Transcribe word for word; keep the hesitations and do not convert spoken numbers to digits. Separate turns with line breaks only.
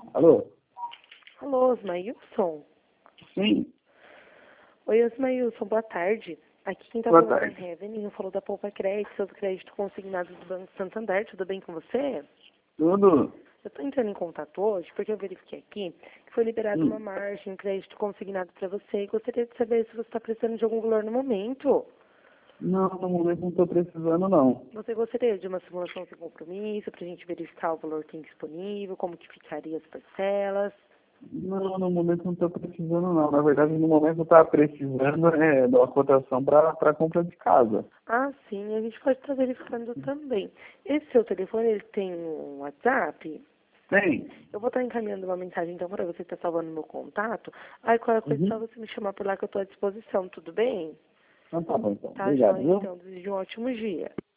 Alô?
Alô, Osmailson?
Sim,
Oi, Osmailson, boa tarde. Aqui quem tá
boa
falando é
tarde.
a Reveninho, falou da Poupa Crédito, sobre crédito consignado do Banco Santander, tudo bem com você?
Tudo?
Eu tô entrando em contato hoje porque eu verifiquei aqui que foi liberada uma
Hum.
margem, crédito consignado para você e gostaria de saber se você está precisando de algum valor no momento.
Não, no momento não estou precisando, não.
Você gostaria de uma simulação sem compromisso para a gente verificar o valor que tem disponível, como que ficaria as parcelas?
Não, no momento não estou precisando, não. Na verdade, no momento eu estava precisando é, de uma cotação para a compra de casa.
Ah, sim, a gente pode estar verificando também. Esse seu telefone, ele tem um WhatsApp?
Tem?
Eu vou estar encaminhando uma mensagem então para você estar salvando meu contato. Aí qualquer coisa é só
Uhum.
você me chamar por lá que eu estou à disposição, tudo bem?
Então tá bom, então.
Tá,
Obrigado,
joia,
viu?
então. Desejo um ótimo dia.